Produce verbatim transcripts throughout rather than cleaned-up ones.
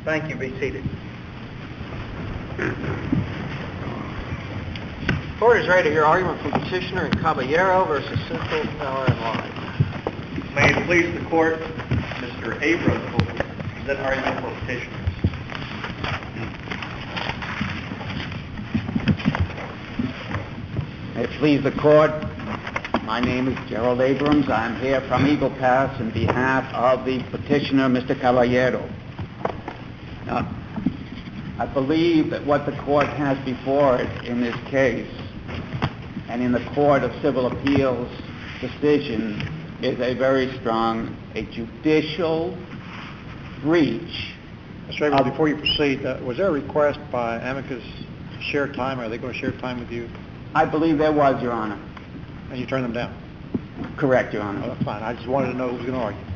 Thank you. Be seated. Court is ready to hear argument from petitioner in Caballero versus Central Power and Light. May it please the court, Mister Abrams will present argument for petitioners. May it please the court, my name is Gerald Abrams. I'm here from Eagle Pass in behalf of the petitioner, Mister Caballero. Now, I believe that what the court has before it in this case and in the Court of Civil Appeals decision is a very strong, a judicial breach. Mister Abrams, before you proceed, uh, was there a request by amicus to share time? Are they going to share time with you? I believe there was, Your Honor. And you turned them down? Correct, Your Honor. Oh, that's fine. I just wanted to know who was going to argue.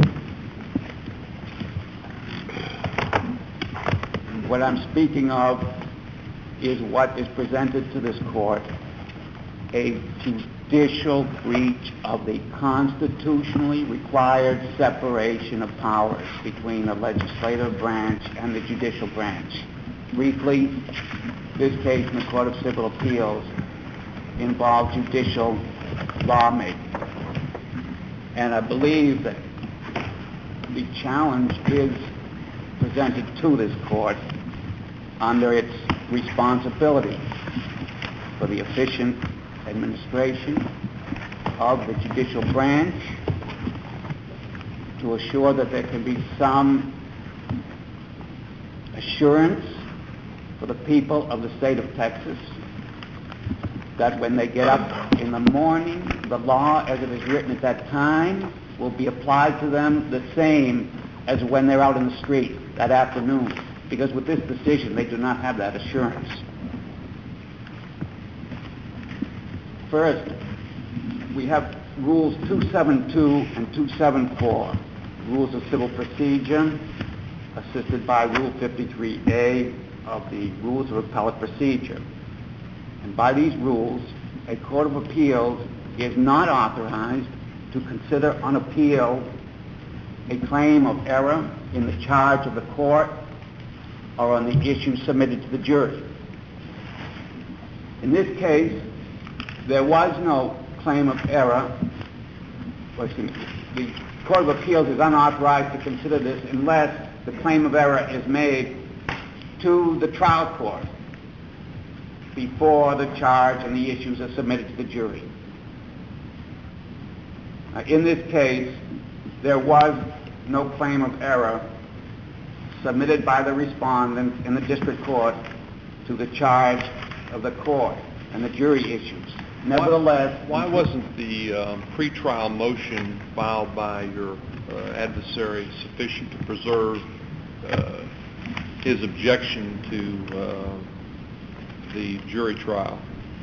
What I'm speaking of is what is presented to this court, a judicial breach of the constitutionally required separation of powers between the legislative branch and the judicial branch. Briefly, this case in the Court of Civil Appeals involved judicial lawmaking. And I believe that the challenge is presented to this court under its responsibility for the efficient administration of the judicial branch to assure that there can be some assurance for the people of the state of Texas that when they get up in the morning, the law as it is written at that time will be applied to them the same as when they're out in the street that afternoon. Because with this decision, they do not have that assurance. First, we have Rules two seventy-two and two seventy-four, Rules of Civil Procedure, assisted by Rule fifty-three A of the Rules of Appellate Procedure. And by these rules, a Court of Appeals is not authorized to consider on appeal a claim of error in the charge of the court or on the issue submitted to the jury. In this case, there was no claim of error. Well, excuse me, the Court of Appeals is unauthorized to consider this unless the claim of error is made to the trial court before the charge and the issues are submitted to the jury. Uh, in this case, there was no claim of error submitted by the respondent in the district court to the charge of the court and the jury issues. Nevertheless, why, why wasn't the um, pretrial motion filed by your uh, adversary sufficient to preserve uh, his objection to uh, the jury trial?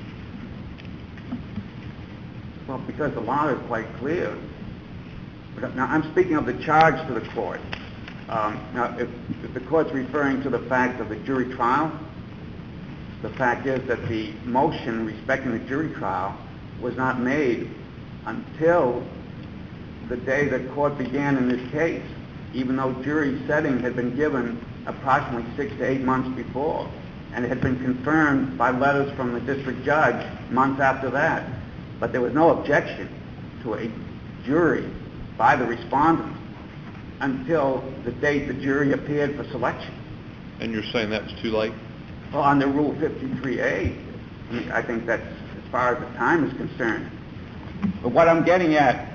Well, because the law is quite clear. Now, I'm speaking of the charge to the court. Um, now, if, if the court's referring to the fact of the jury trial, the fact is that the motion respecting the jury trial was not made until the day that court began in this case, even though jury setting had been given approximately six to eight months before, and it had been confirmed by letters from the district judge months after that. But there was no objection to a jury by the respondent until the date the jury appeared for selection. And you're saying that was too late? Well, under Rule fifty-three A, I mean, I think that's as far as the time is concerned. But what I'm getting at,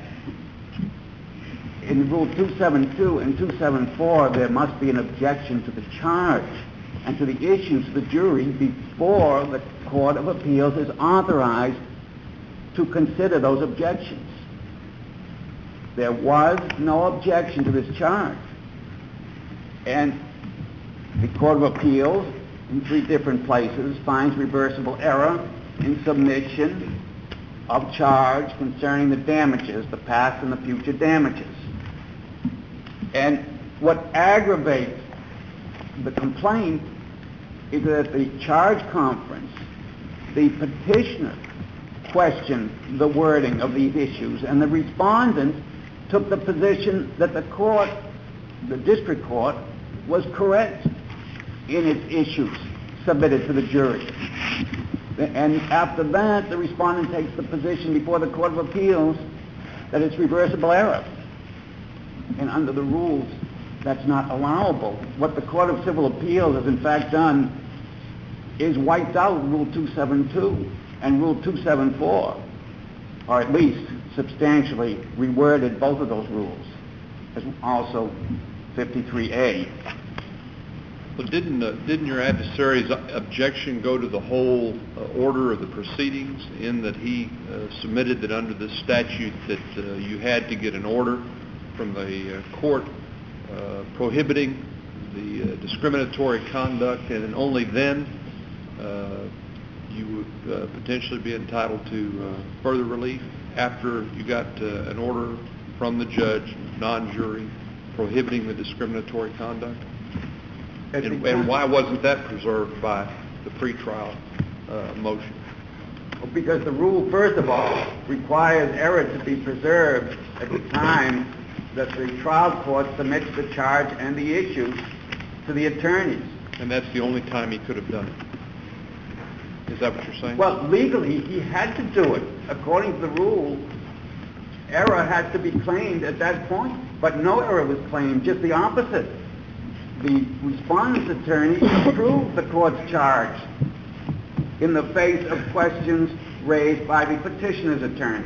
in Rule two seventy-two and two seventy-four, there must be an objection to the charge and to the issues of the jury before the Court of Appeals is authorized to consider those objections. There was no objection to this charge. And the Court of Appeals, in three different places, finds reversible error in submission of charge concerning the damages, the past and the future damages. And what aggravates the complaint is that at the charge conference, the petitioner questioned the wording of these issues, and the respondent took the position that the court, the district court, was correct in its issues submitted to the jury. And after that, the respondent takes the position before the Court of Appeals that it's reversible error. And under the rules, that's not allowable. What the Court of Civil Appeals has in fact done is wiped out Rule two seventy-two and Rule two seventy-four, or at least substantially reworded both of those rules, as also fifty-three A. But didn't uh, didn't your adversary's objection go to the whole uh, order of the proceedings, in that he uh, submitted that under this statute that uh, you had to get an order from the uh, court uh, prohibiting the uh, discriminatory conduct, and only then uh, you would uh, potentially be entitled to uh, further relief after you got uh, an order from the judge, non-jury, prohibiting the discriminatory conduct? And, and why wasn't that preserved by the pretrial uh, motion? Because the rule, first of all, requires error to be preserved at the time that the trial court submits the charge and the issue to the attorneys. And that's the only time he could have done it. Is that what you're saying? Well, legally, he had to do it. According to the rule, error had to be claimed at that point. But no error was claimed, just the opposite. The respondent's attorney approved the court's charge in the face of questions raised by the petitioner's attorney.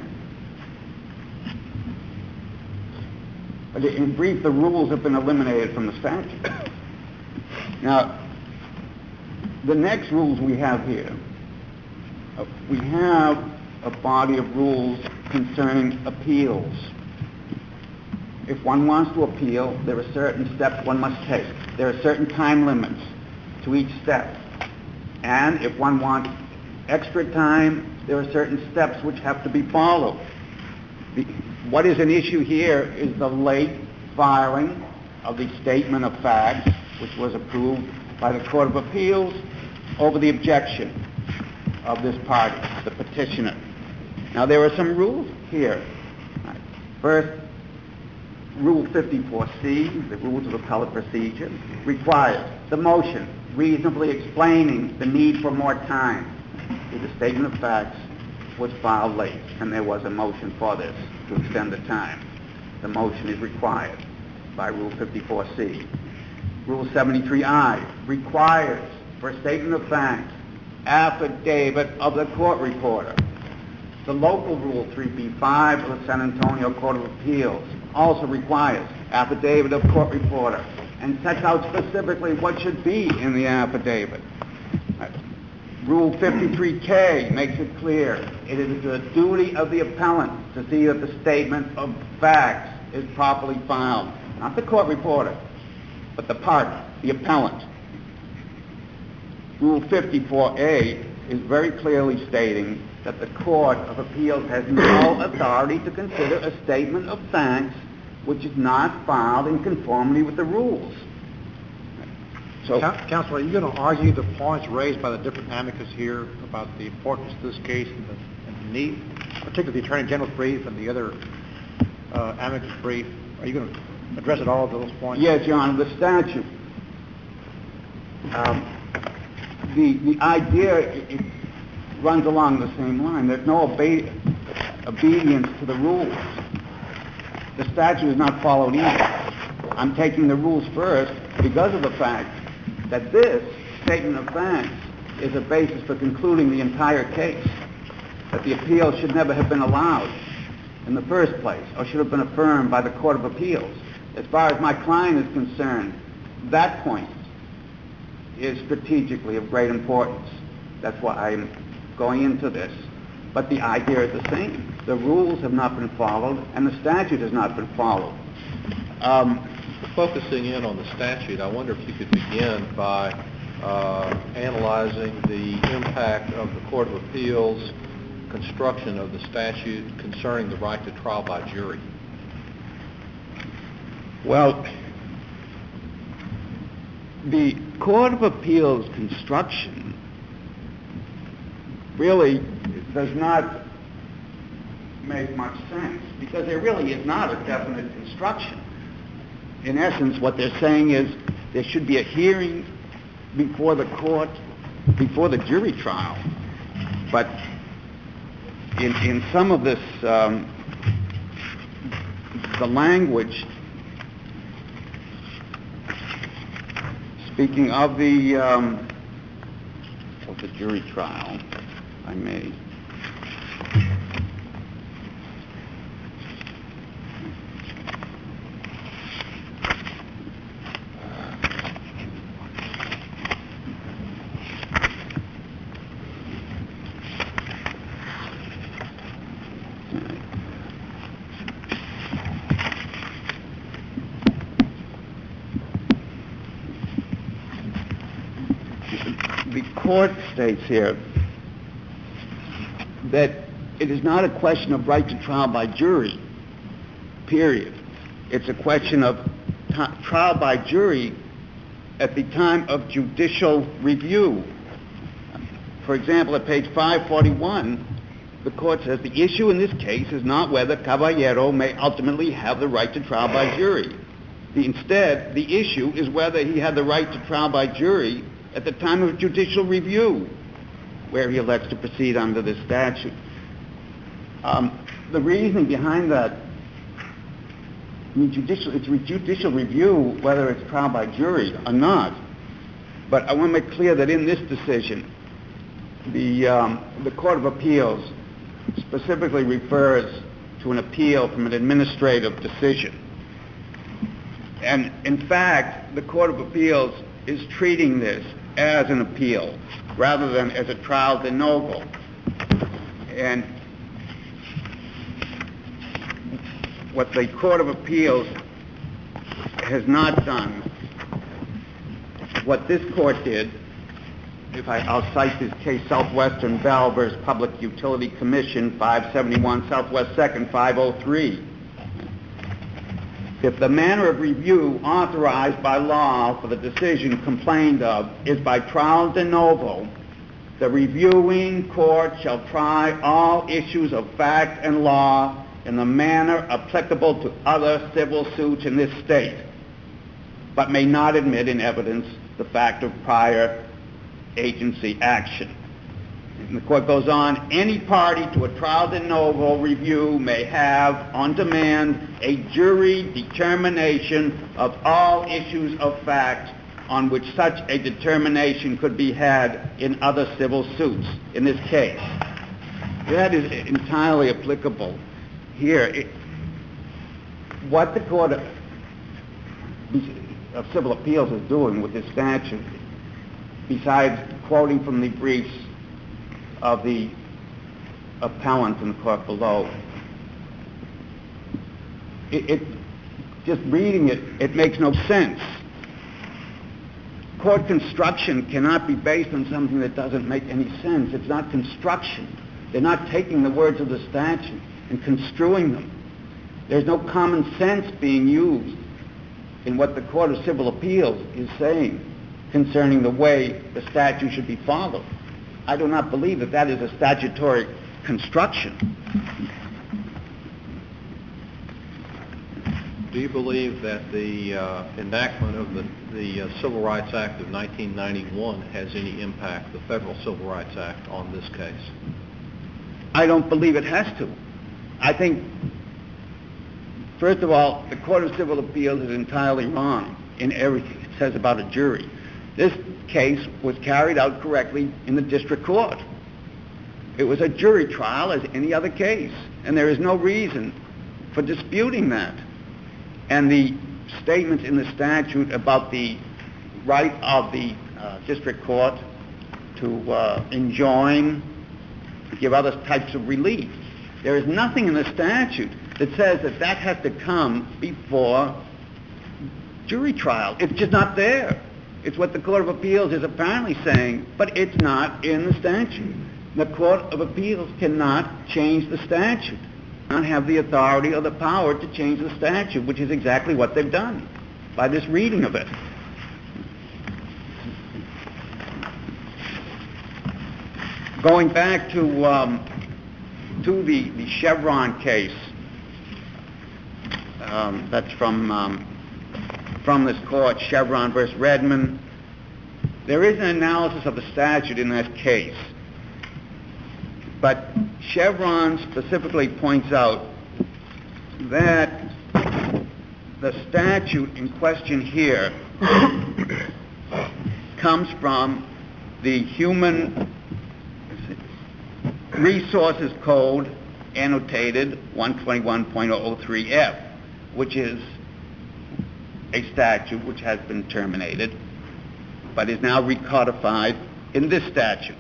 But in brief, the rules have been eliminated from the statute. Now, the next rules we have here, uh, we have a body of rules concerning appeals. If one wants to appeal, there are certain steps one must take. There are certain time limits to each step. And if one wants extra time, there are certain steps which have to be followed. The, what is an issue here is the late filing of the statement of facts, which was approved by the Court of Appeals over the objection of this party, the petitioner. Now, there are some rules here. First, Rule fifty-four C, the Rules of Appellate Procedure, requires the motion reasonably explaining the need for more time. The statement of facts was filed late, and there was a motion for this to extend the time. The motion is required by Rule fifty-four C. Rule seventy-three I requires, for a statement of facts, affidavit of the court reporter. The local Rule three B five of the San Antonio Court of Appeals also requires affidavit of court reporter and sets out specifically what should be in the affidavit. Rule fifty-three K makes it clear it is the duty of the appellant to see that the statement of facts is properly filed. Not the court reporter, but the party, the appellant. Rule fifty-four A is very clearly stating that the Court of Appeals has no authority to consider a statement of facts which is not filed in conformity with the rules. So, Counsel, are you going to argue the points raised by the different amicus here about the importance of this case and the, and the need, particularly the Attorney General's brief and the other uh, amicus brief? Are you going to address at all of those points? Yes, Your Honor. The statute, um, the the idea it, it runs along the same line. There's no obe- obedience to the rules. The statute is not followed either. I'm taking the rules first because of the fact that this statement of facts is a basis for concluding the entire case, that the appeal should never have been allowed in the first place, or should have been affirmed by the Court of Appeals. As far as my client is concerned, that point is strategically of great importance. That's why I'm going into this. But the idea is the same. The rules have not been followed, and the statute has not been followed. Um, Focusing in on the statute, I wonder if you could begin by uh, analyzing the impact of the Court of Appeals construction of the statute concerning the right to trial by jury. Well, the Court of Appeals construction really does not make much sense, because there really is not a definite construction. In essence, what they're saying is there should be a hearing before the court, before the jury trial. But in, in some of this, um, the language, speaking of the, um, of the jury trial, I may. The court states here that it is not a question of right to trial by jury, period. It's a question of t- trial by jury at the time of judicial review. For example, at page five forty-one, the court says the issue in this case is not whether Caballero may ultimately have the right to trial by jury. The, instead, the issue is whether he had the right to trial by jury at the time of judicial review, where he elects to proceed under this statute. Um, the reasoning behind that, I mean, judicial, it's judicial review whether it's trial by jury or not. But I want to make clear that in this decision, the, um, the Court of Appeals specifically refers to an appeal from an administrative decision. And in fact, the Court of Appeals is treating this as an appeal rather than as a trial de novo. And what the Court of Appeals has not done, what this court did, if I, I'll cite this case, Southwestern Bell versus Public Utility Commission, five seventy-one Southwest second, five oh three. If the manner of review authorized by law for the decision complained of is by trial de novo, the reviewing court shall try all issues of fact and law in the manner applicable to other civil suits in this state, but may not admit in evidence the fact of prior agency action. And the court goes on, any party to a trial de novo review may have, on demand, a jury determination of all issues of fact on which such a determination could be had in other civil suits in this case. That is entirely applicable here. It, what the Court of, of Civil Appeals is doing with this statute, besides quoting from the briefs of the appellant in the court below, it, it just reading it, it makes no sense. Court construction cannot be based on something that doesn't make any sense. It's not construction. They're not taking the words of the statute and construing them. There's no common sense being used in what the Court of Civil Appeals is saying concerning the way the statute should be followed. I do not believe that that is a statutory construction. Do you believe that the uh, enactment of the, the uh, Civil Rights Act of nineteen ninety-one has any impact, the Federal Civil Rights Act, on this case? I don't believe it has to. I think, first of all, the Court of Civil Appeals is entirely wrong in everything it says about a jury. This case was carried out correctly in the district court. It was a jury trial as any other case, and there is no reason for disputing that. And the statements in the statute about the right of the uh, district court to uh, enjoin, to give other types of relief, there is nothing in the statute that says that that has to come before jury trial. It's just not there. It's what the Court of Appeals is apparently saying, but it's not in the statute. The Court of Appeals cannot change the statute, not have the authority or the power to change the statute, which is exactly what they've done by this reading of it. Going back to um, to the, the Chevron case, um, that's from um, from this court, Chevron versus Redmond. There is an analysis of the statute in that case, but Chevron specifically points out that the statute in question here comes from the Human Resources Code, annotated one twenty-one point zero zero three F, which is a statute which has been terminated but is now recodified in this statute.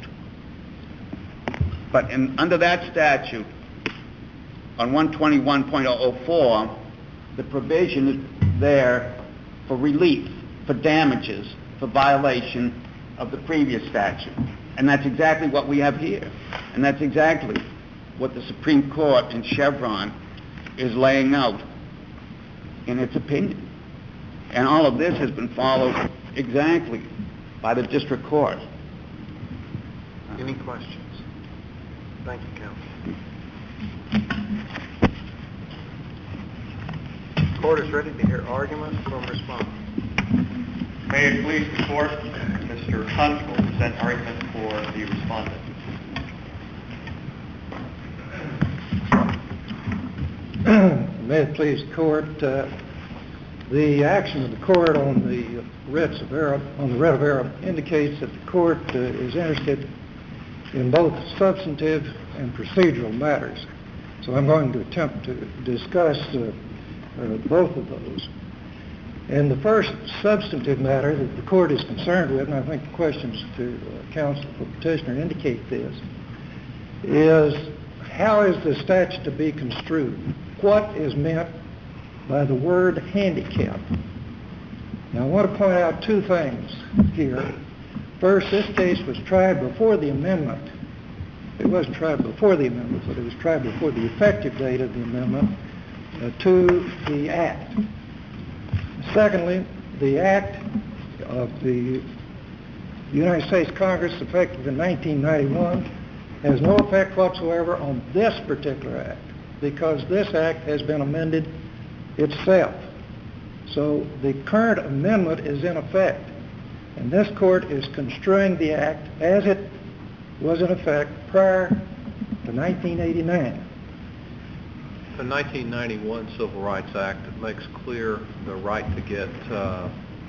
But in, under that statute, on one twenty-one point zero zero four, the provision is there for relief, for damages, for violation of the previous statute. And that's exactly what we have here. And that's exactly what the Supreme Court in Chevron is laying out in its opinion. And all of this has been followed exactly by the district court. Any questions? Thank you, counsel. The court is ready to hear argument from respondents. May it please the court, Mister Hunt will present argument for the respondent. May it please the court, uh, the action of the court on the writs of error, on the writ of error indicates that the court uh, is interested in both substantive and procedural matters. So I'm going to attempt to discuss uh, uh, both of those. And the first substantive matter that the court is concerned with, and I think the questions to uh, counsel for petitioner indicate this, is how is the statute to be construed? What is meant by the word handicap? Now I want to point out two things here. First, this case was tried before the amendment. It wasn't tried before the amendment, but it was tried before the effective date of the amendment uh, to the Act. Secondly, the Act of the United States Congress, effective in nineteen ninety-one, has no effect whatsoever on this particular Act, because this Act has been amended itself. So the current amendment is in effect, and this court is construing the Act as it was in effect prior to nineteen eighty-nine. The nineteen ninety-one Civil Rights Act makes clear the right to get uh,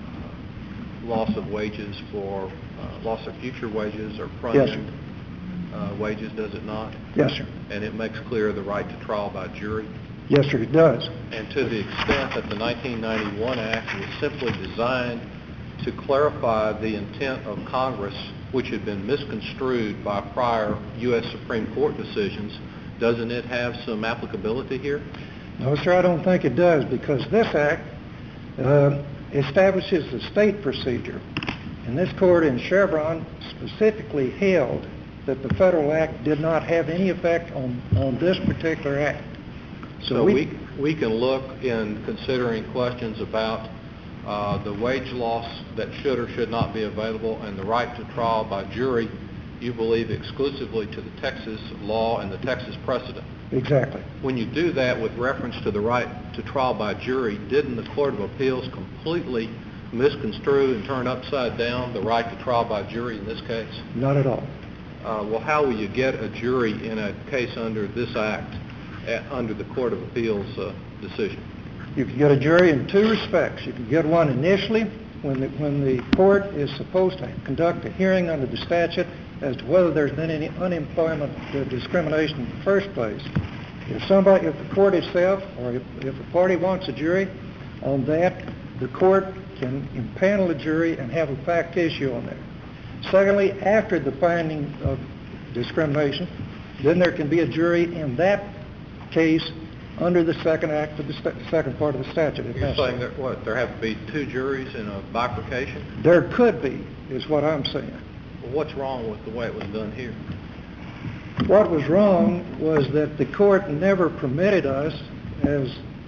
loss of wages for uh, loss of future wages or front-end uh, wages, does it not? Yes, sir. And it makes clear the right to trial by jury. Yes, sir, it does. And to the extent that the nineteen ninety-one Act was simply designed to clarify the intent of Congress, which had been misconstrued by prior U S Supreme Court decisions, doesn't it have some applicability here? No, sir, I don't think it does, because this Act uh, establishes the state procedure. And this court in Chevron specifically held that the federal act did not have any effect on, on this particular act. So, so we, we, we can look in considering questions about uh, the wage loss that should or should not be available and the right to trial by jury, you believe exclusively to the Texas law and the Texas precedent. Exactly. When you do that with reference to the right to trial by jury, didn't the Court of Appeals completely misconstrue and turn upside down the right to trial by jury in this case? Not at all. Uh, well, how will you get a jury in a case under this Act, at, under the Court of Appeals uh, decision? You can get a jury in two respects. You can get one initially when the, when the court is supposed to conduct a hearing under the statute as to whether there's been any unemployment uh, discrimination in the first place. If somebody, if the court itself, or if, if a party wants a jury on that, the court can impanel a jury and have a fact issue on that. Secondly, after the finding of discrimination, then there can be a jury in that case under the second act of the st- second part of the statute. You're saying that what, there have to be two juries in a bifurcation? There could be, is what I'm saying. Well, what's wrong with the way it was done here? What was wrong was that the court never permitted us, as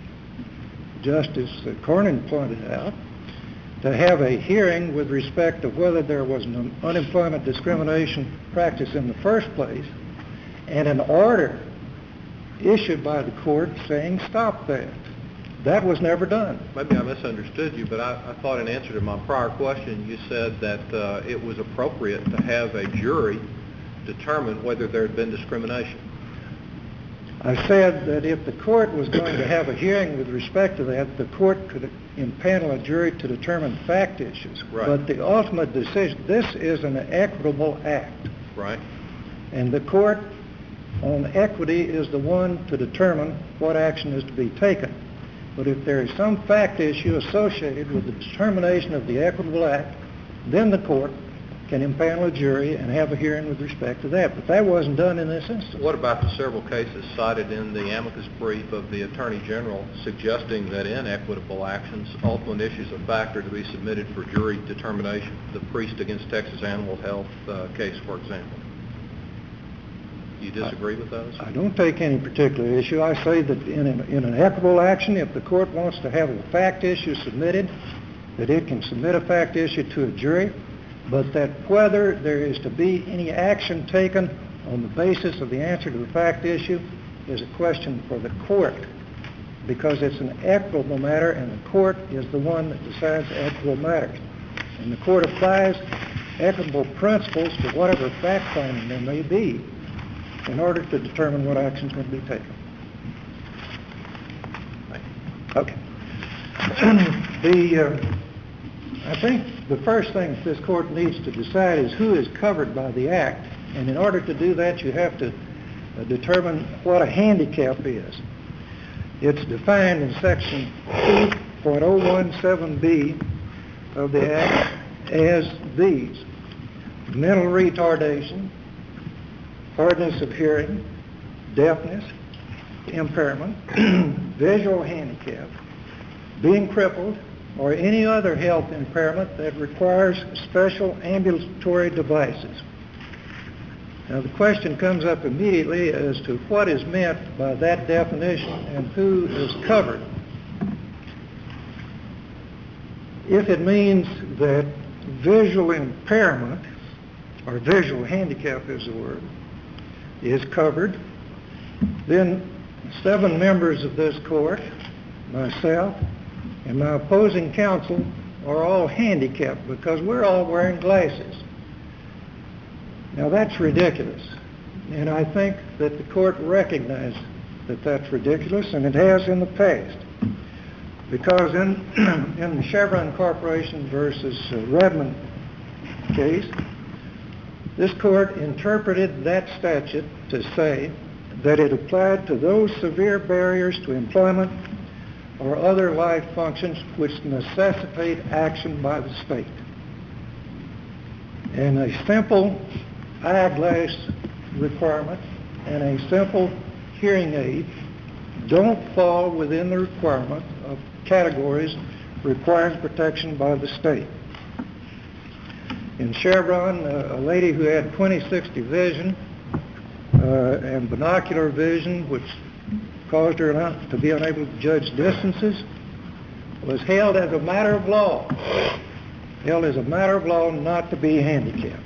Justice Cornyn pointed out, to have a hearing with respect to whether there was an unemployment discrimination practice in the first place, and an order issued by the court saying stop that. That was never done. Maybe I misunderstood you, but I, I thought in answer to my prior question, you said that uh, it was appropriate to have a jury determine whether there had been discrimination. I said that if the court was going to have a hearing with respect to that, the court could impanel a jury to determine fact issues. Right. But the ultimate decision, this is an equitable act. Right. And the court on equity is the one to determine what action is to be taken. But if there is some fact issue associated with the determination of the equitable act, then the court can impanel a jury and have a hearing with respect to that. But that wasn't done in this instance. What about the several cases cited in the amicus brief of the Attorney General suggesting that in equitable actions, ultimate issues of fact are to be submitted for jury determination? The Priest against Texas Animal Health uh, case, for example. Do you disagree I, with those? I don't take any particular issue. I say that in an, in an equitable action, if the court wants to have a fact issue submitted, that it can submit a fact issue to a jury, but that whether there is to be any action taken on the basis of the answer to the fact issue is a question for the court, because it's an equitable matter and the court is the one that decides equitable matters. And the court applies equitable principles to whatever fact finding there may be in order to determine what action is going to be taken. Okay. the, uh, I think the first thing that this court needs to decide is who is covered by the act. And in order to do that, you have to uh, determine what a handicap is. It's defined in Section two point oh one seven B of the Act as these: mental retardation, hardness of hearing, deafness, impairment, visual handicap, being crippled, or any other health impairment that requires special ambulatory devices. Now the question comes up immediately as to what is meant by that definition and who is covered. If it means that visual impairment, or visual handicap is the word, is covered, then seven members of this court, myself, and my opposing counsel are all handicapped because we're all wearing glasses. Now that's ridiculous, and I think that the court recognized that that's ridiculous, and it has in the past. Because in, in the Chevron Corporation versus Redmond case, this court interpreted that statute to say that it applied to those severe barriers to employment or other life functions which necessitate action by the state. And a simple eyeglass requirement and a simple hearing aid don't fall within the requirement of categories requiring protection by the state. In Chevron, uh, a lady who had twenty sixty vision uh, and binocular vision, which caused her not to be unable to judge distances, was held as a matter of law, held as a matter of law not to be handicapped.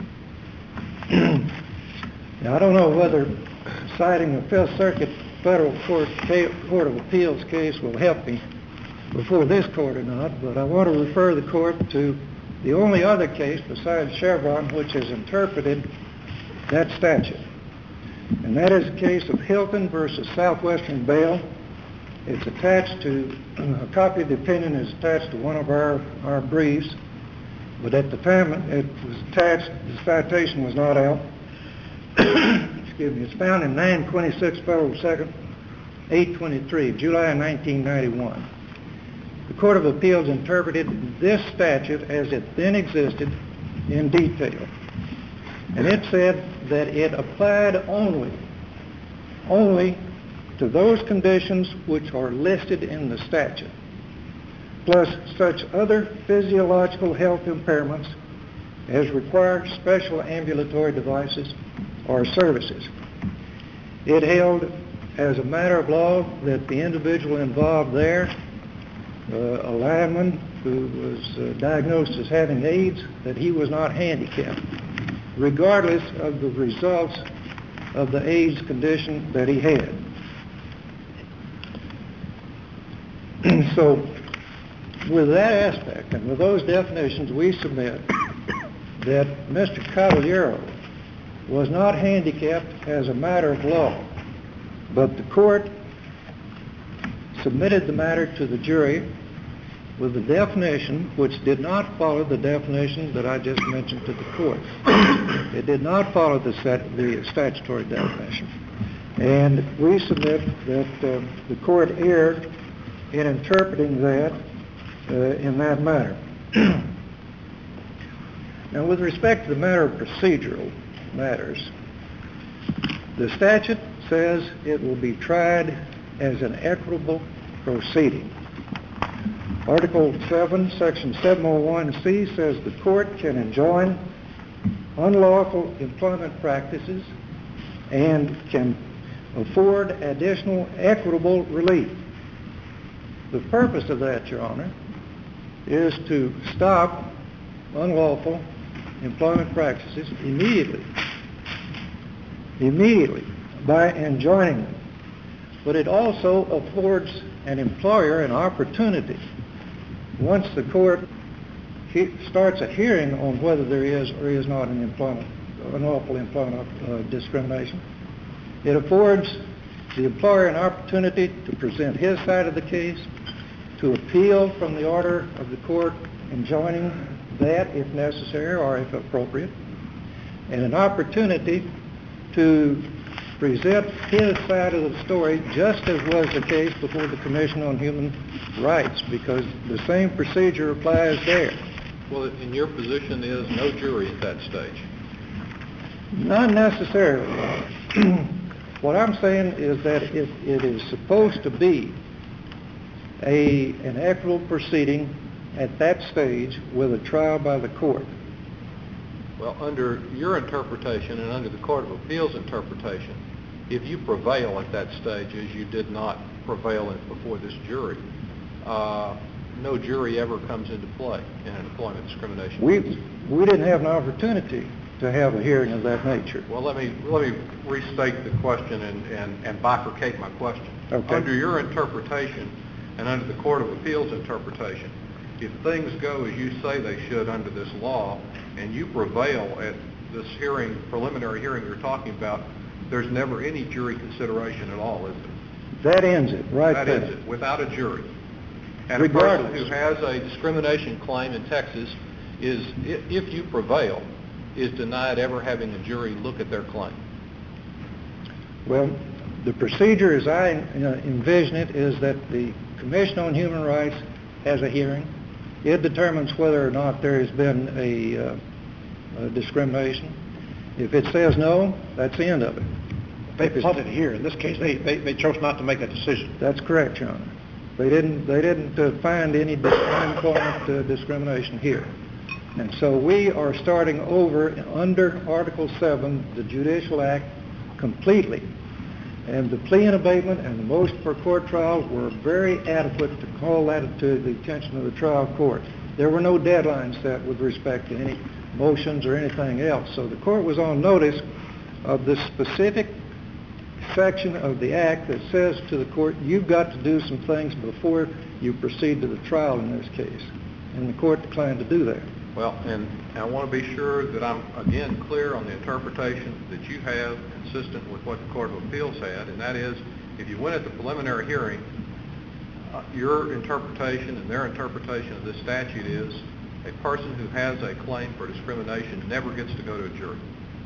Now, I don't know whether citing the Fifth Circuit Federal Court, Court of Appeals case will help me before this court or not, but I want to refer the court to the only other case besides Chevron which has interpreted that statute. And that is the case of Hilton versus Southwestern Bell. It's attached to, a copy of the opinion is attached to one of our, our briefs, but at the time it was attached, the citation was not out. Excuse me. It's found in nine twenty-six Federal Second, eight twenty-three, July nineteen ninety-one. The Court of Appeals interpreted this statute as it then existed in detail. And it said that it applied only, only to those conditions which are listed in the statute, plus such other physiological health impairments as require special ambulatory devices or services. It held as a matter of law that the individual involved there, uh, a lineman who was uh, diagnosed as having AIDS, that he was not handicapped, regardless of the results of the AIDS condition that he had. So with that aspect and with those definitions, we submit that Mister Caballero was not handicapped as a matter of law, but the court submitted the matter to the jury with the definition which did not follow the definition that I just mentioned to the court. It did not follow the, stat- the statutory definition. And we submit that uh, the court erred in interpreting that uh, in that manner. Now, with respect to the matter of procedural matters, the statute says it will be tried as an equitable proceeding. Article seven, Section seven oh one C says the court can enjoin unlawful employment practices and can afford additional equitable relief. The purpose of that, Your Honor, is to stop unlawful employment practices immediately, immediately by enjoining them. But it also affords an employer an opportunity, once the court he starts a hearing on whether there is or is not an employment, unlawful employment uh, discrimination, it affords the employer an opportunity to present his side of the case, to appeal from the order of the court enjoining that if necessary or if appropriate, and an opportunity to present his side of the story just as was the case before the Commission on Human Rights, because the same procedure applies there. Well, and your position is no jury at that stage? Not necessarily. What I'm saying is that it, it is supposed to be a, an equitable proceeding at that stage with a trial by the court. Well, under your interpretation and under the Court of Appeals interpretation, if you prevail at that stage, as you did not prevail before this jury, uh, no jury ever comes into play in an employment discrimination We, case. we didn't have an opportunity to have a hearing of that nature. Well, let me let me restate the question and, and, and bifurcate my question. Okay. Under your interpretation and under the Court of Appeals interpretation, if things go as you say they should under this law, and you prevail at this hearing, preliminary hearing you're talking about, there's never any jury consideration at all, is there? That ends it, right That there. ends it, without a jury. And Regardless. a person who has a discrimination claim in Texas is, i- if you prevail, is denied ever having a jury look at their claim. Well, the procedure as I uh, envision it is that the Commission on Human Rights has a hearing. It determines whether or not there has been a, uh, a discrimination. If it says no, that's the end of it. They punted here. In this case, they, they, they chose not to make a decision. That's correct, Your Honor. They didn't, they didn't uh, find any dis- unemployment uh, discrimination here. And so we are starting over under Article seven, the Judicial Act, completely. And the plea and abatement and the motion for court trial were very adequate to call that to the attention of the trial court. There were no deadlines set with respect to any motions or anything else. So the court was on notice of the specific section of the Act that says to the court, you've got to do some things before you proceed to the trial in this case. And the court declined to do that. Well, and I want to be sure that I'm, again, clear on the interpretation that you have consistent with what the Court of Appeals had, and that is, if you went at the preliminary hearing, uh, your interpretation and their interpretation of this statute is a person who has a claim for discrimination never gets to go to a jury.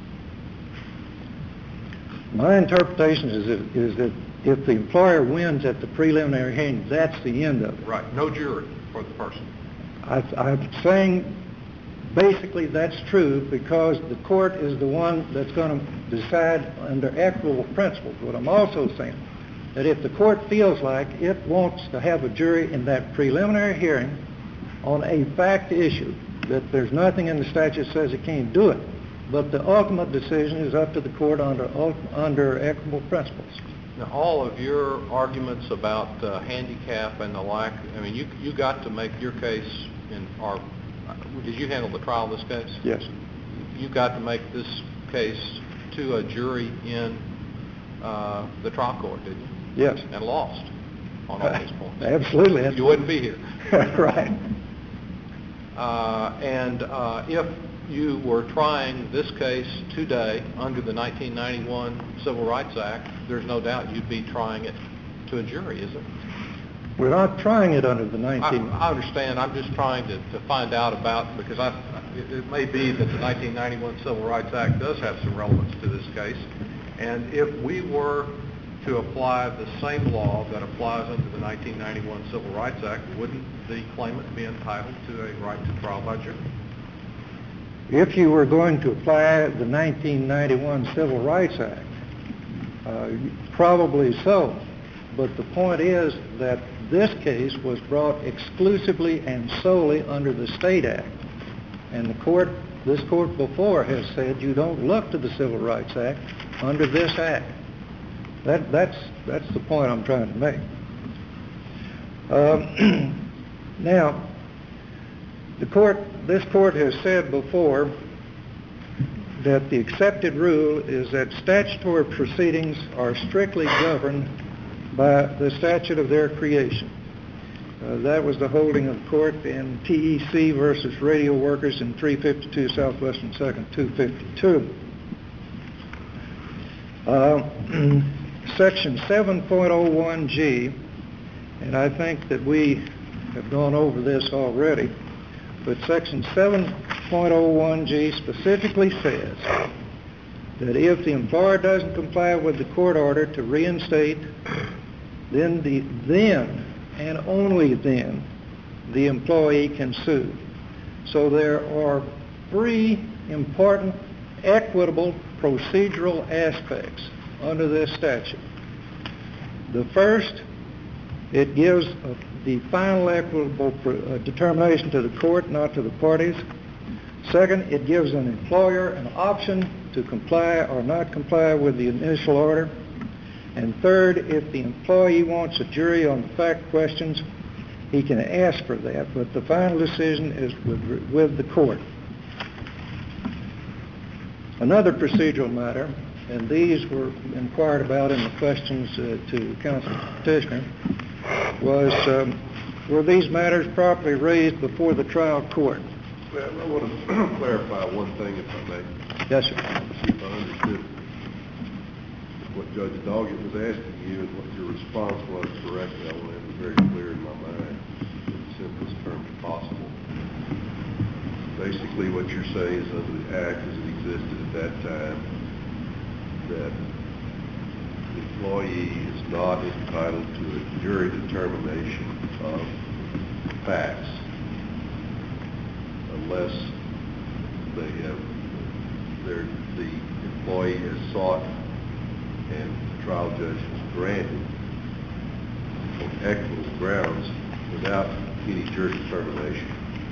My interpretation is that, is that if the employer wins at the preliminary hearing, that's the end of it. Right. No jury for the person. I, I'm saying basically that's true because the court is the one that's going to decide under equitable principles. But I'm also saying that if the court feels like it wants to have a jury in that preliminary hearing on a fact issue, that there's nothing in the statute that says it can't do it, but the ultimate decision is up to the court under under equitable principles. Now, all of your arguments about uh, handicap and the like, I mean, you you got to make your case in our, did you handle the trial of this case? Yes. You got to make this case to a jury in uh, the trial court, didn't you? Yes. And lost. on all these points. Absolutely. You wouldn't be here. Right. Uh, and uh, if you were trying this case today under the nineteen ninety-one Civil Rights Act, there's no doubt you'd be trying it to a jury, is it? We're not trying it under the nineteen... I, I understand. I'm just trying to, to find out about, because I, it, it may be that the nineteen ninety-one Civil Rights Act does have some relevance to this case. And if we were to apply the same law that applies under the nineteen ninety-one Civil Rights Act, wouldn't the claimant be entitled to a right to trial by jury? If you were going to apply the nineteen ninety-one Civil Rights Act, uh, probably so. But the point is that this case was brought exclusively and solely under the State Act. And the court, this court before has said you don't look to the Civil Rights Act under this act. That, that's, that's the point I'm trying to make. Um, now, the court, this court has said before that the accepted rule is that statutory proceedings are strictly governed by the statute of their creation. Uh, that was the holding of the court in T E C versus Radio Workers in three fifty-two Southwestern second two fifty-two. Uh, Section seven point oh one G, and I think that we have gone over this already, but Section seven point oh one G specifically says that if the employer doesn't comply with the court order to reinstate, then the then and only then the employee can sue. So there are three important equitable procedural aspects under this statute. The first, it gives uh, the final equitable uh, determination to the court, not to the parties. Second, it gives an employer an option to comply or not comply with the initial order. And third, if the employee wants a jury on the fact questions, he can ask for that, but the final decision is with, with the court. Another procedural matter, and these were inquired about in the questions uh, to counsel petitioner, was um, were these matters properly raised before the trial court? Well, I want to clarify one thing, if I may. Yes, sir. See if I understood what Judge Doggett was asking you and what your response was correctly. I want to have it very clear in my mind in the simplest terms possible. Basically, what you're saying is under the Act as it existed at that time, that the employee is not entitled to a jury determination of facts unless they have, the employee has sought and the trial judge has granted on equitable grounds without any jury determination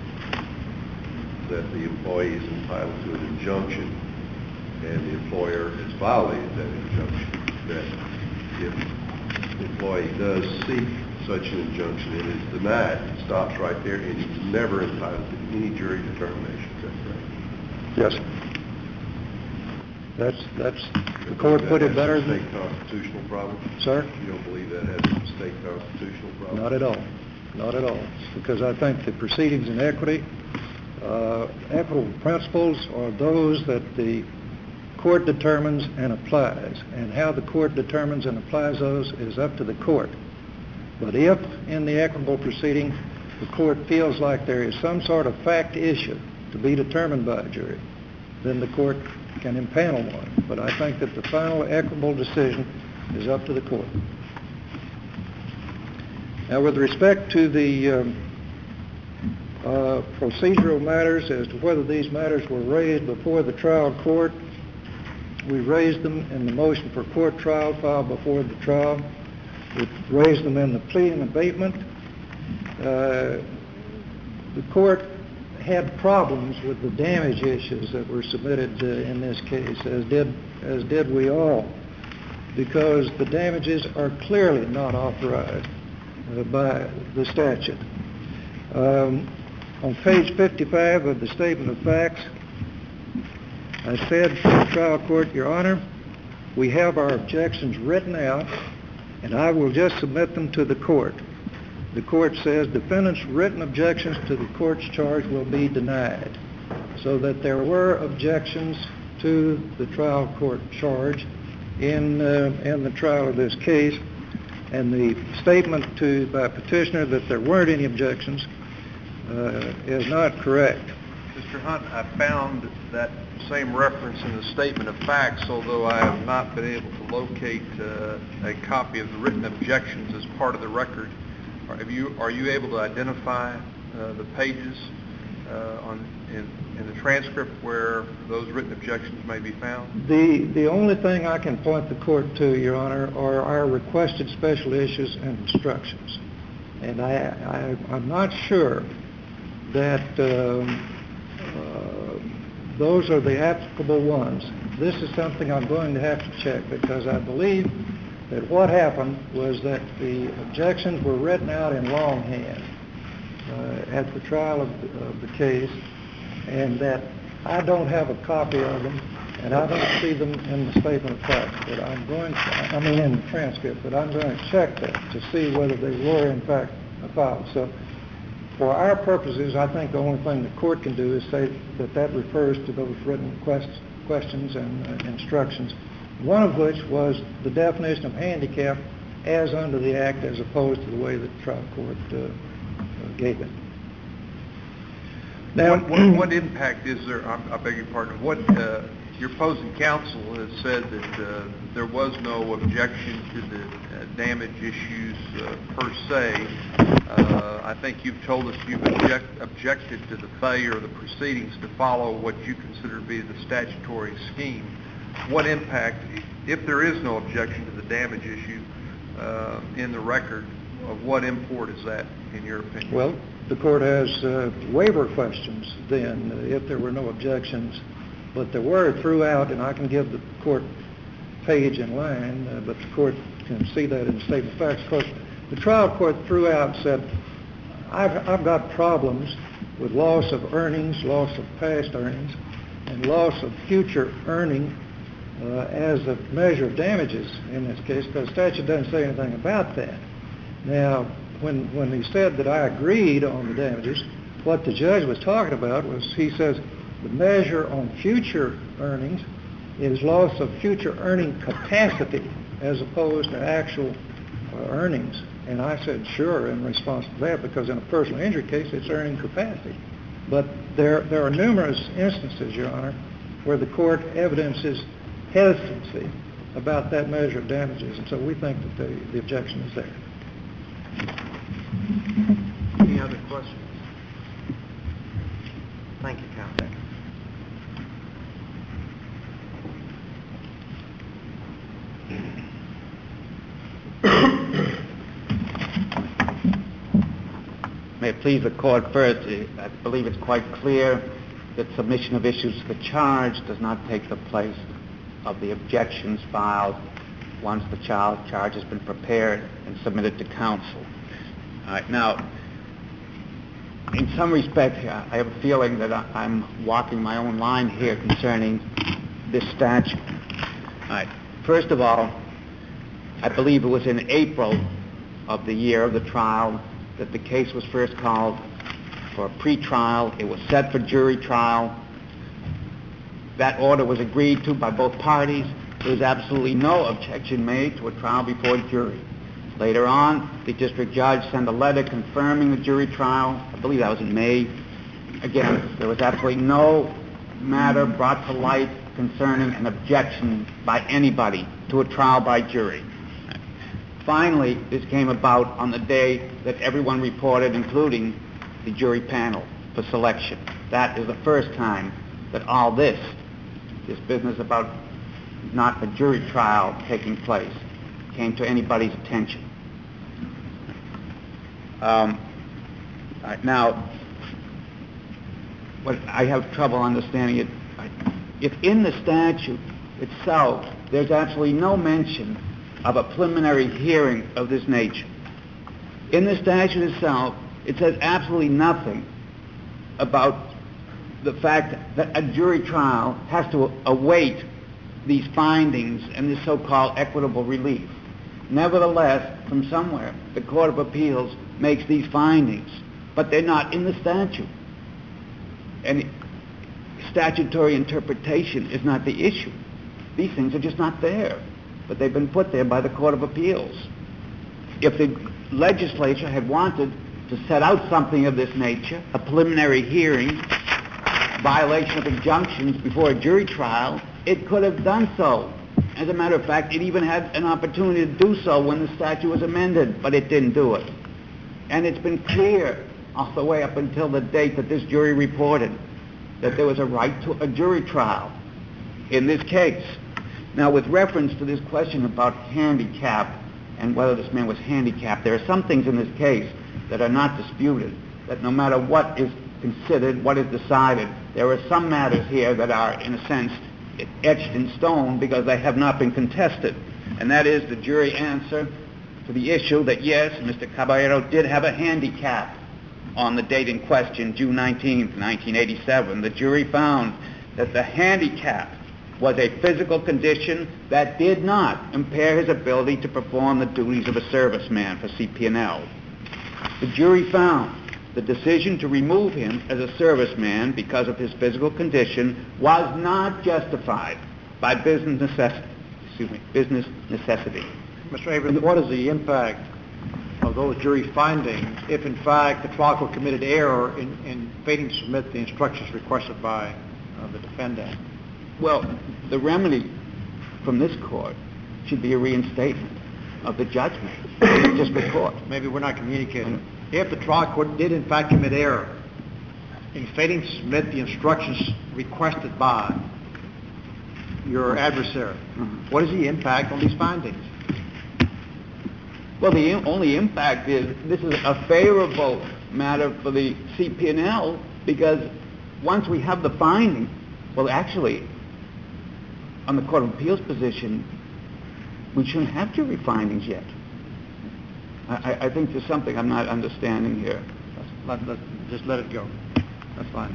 that the employee is entitled to an injunction and the employer has violated that injunction, that if the employee does seek such an injunction and is denied, it stops right there and he's never entitled to any jury determination. Is that correct? Yes, sir. That's, that's, the court put it better than... State constitutional problem? Sir? You don't believe that has a state constitutional problem? Not at all. Not at all. Because I think the proceedings in equity, uh, equitable principles are those that the court determines and applies. And how the court determines and applies those is up to the court. But if in the equitable proceeding the court feels like there is some sort of fact issue to be determined by a jury, then the court can impanel one. But I think that the final equitable decision is up to the court. Now, with respect to the um, uh, procedural matters as to whether these matters were raised before the trial court, we raised them in the motion for court trial filed before the trial. We raised them in the plea and abatement. Uh, the court had problems with the damage issues that were submitted uh, in this case, as did as did we all, because the damages are clearly not authorized uh, by the statute. Um, on page fifty-five of the statement of facts, I said to the trial court, Your Honor, we have our objections written out and I will just submit them to the court. The court says defendant's written objections to the court's charge will be denied, so that there were objections to the trial court charge in uh, in the trial of this case, and the statement to by petitioner that there weren't any objections uh, is not correct. Mister Hunt, I found that same reference in the statement of facts, although I have not been able to locate uh, a copy of the written objections as part of the record. Are, have you, are you able to identify uh, the pages uh, on, in, in the transcript where those written objections may be found? The, the only thing I can point the court to, Your Honor, are our requested special issues and instructions. And I, I, I'm not sure that um, uh, those are the applicable ones. This is something I'm going to have to check, because I believe that what happened was that the objections were written out in longhand uh, at the trial of, of the case, and that I don't have a copy of them, and I don't see them in the statement of facts. But I'm going to, I mean in the transcript, but I'm going to check that to see whether they were in fact filed. So for our purposes, I think the only thing the court can do is say that that refers to those written quest, questions and uh, instructions, one of which was the definition of handicap as under the Act, as opposed to the way the trial court uh, uh, gave it. Now, what, what, what impact is there, I, I beg your pardon, what uh, your opposing counsel has said that uh, there was no objection to the uh, damage issues uh, per se. Uh, I think you've told us you've object, objected to the failure of the proceedings to follow what you consider to be the statutory scheme. What impact, if there is no objection to the damage issue uh, in the record, of what import is that, in your opinion? Well, the court has uh, waiver questions then, uh, if there were no objections. But there were throughout, and I can give the court page and line, uh, but the court can see that in the statement of facts. Of course, the trial court throughout said, I've, I've got problems with loss of earnings, loss of past earnings, and loss of future earning uh, as a measure of damages in this case, because the statute doesn't say anything about that. Now, when, when he said that I agreed on the damages, what the judge was talking about was, he says, the measure on future earnings is loss of future earning capacity as opposed to actual uh, earnings. And I said, sure, in response to that, because in a personal injury case, it's earning capacity. But there, there are numerous instances, Your Honor, where the court evidences hesitancy about that measure of damages, and so we think that the, the objection is there. Any other questions? Thank you, counsel. May it please the court, first, I believe it's quite clear that submission of issues to the charge does not take the place of the objections filed once the child charge has been prepared and submitted to counsel. All right, now, in some respect, I have a feeling that I'm walking my own line here concerning this statute. All right, first of all, I believe it was in April of the year of the trial that the case was first called for a pre-trial. It was set for jury trial. That order was agreed to by both parties. There was absolutely no objection made to a trial before jury. Later on, the district judge sent a letter confirming the jury trial. I believe that was in May. Again, there was absolutely no matter brought to light concerning an objection by anybody to a trial by jury. Finally, this came about on the day that everyone reported, including the jury panel, for selection. That is the first time that all this, this business about not a jury trial taking place, came to anybody's attention. Um, all right, now, what I have trouble understanding it, if in the statute itself there's absolutely no mention of a preliminary hearing of this nature. In the statute itself, it says absolutely nothing about the fact that a jury trial has to await these findings and this so-called equitable relief. Nevertheless, from somewhere, the Court of Appeals makes these findings, but they're not in the statute. And statutory interpretation is not the issue. These things are just not there, but they've been put there by the Court of Appeals. If the legislature had wanted to set out something of this nature, a preliminary hearing, violation of injunctions before a jury trial, it could have done so. As a matter of fact, it even had an opportunity to do so when the statute was amended, but it didn't do it. And it's been clear all the way up until the date that this jury reported that there was a right to a jury trial in this case. Now, with reference to this question about handicap and whether this man was handicapped, there are some things in this case that are not disputed, that no matter what is considered, what is decided, there are some matters here that are, in a sense, etched in stone because they have not been contested. And that is the jury answer to the issue that, yes, Mister Caballero did have a handicap on the date in question, June nineteenth, nineteen eighty-seven. The jury found that the handicap was a physical condition that did not impair his ability to perform the duties of a serviceman for C P and L. The jury found the decision to remove him as a serviceman because of his physical condition was not justified by business necessity. Excuse me, business necessity. Mister Abrams, what is the impact of those jury findings if, in fact, the trial court committed error in, in failing to submit the instructions requested by uh, the defendant? Well, the remedy from this court should be a reinstatement of the judgment of the district court. Maybe we're not communicating. If the trial court did, in fact, commit error in failing to submit the instructions requested by your adversary, mm-hmm. what is the impact on these findings? Well, the only impact is this is a favorable matter for the C P and L because once we have the finding, well, actually, on the Court of Appeals position, we shouldn't have jury findings yet. I, I think there's something I'm not understanding here. Let, let, just let it go. That's fine.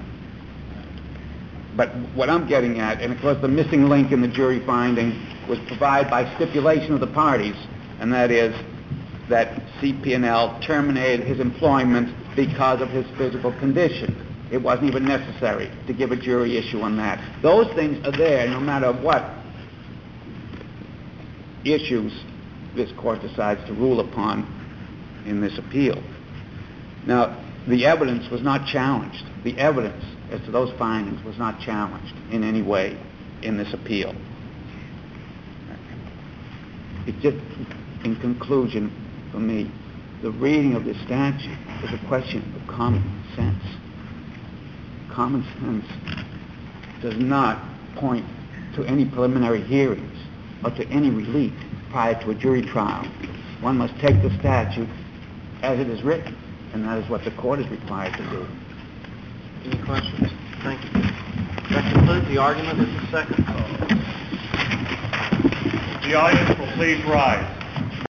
But what I'm getting at, and of course the missing link in the jury finding was provided by stipulation of the parties, and that is that C P and L terminated his employment because of his physical condition. It wasn't even necessary to give a jury issue on that. Those things are there no matter what issues this court decides to rule upon in this appeal. Now, the evidence was not challenged. The evidence as to those findings was not challenged in any way in this appeal. It just, in conclusion, for me, the reading of this statute is a question of common sense. Common sense does not point to any preliminary hearings or to any relief prior to a jury trial. One must take the statute as it is written, and that is what the court is required to do. Any questions? Thank you. That concludes the argument. This is second. The audience will please rise.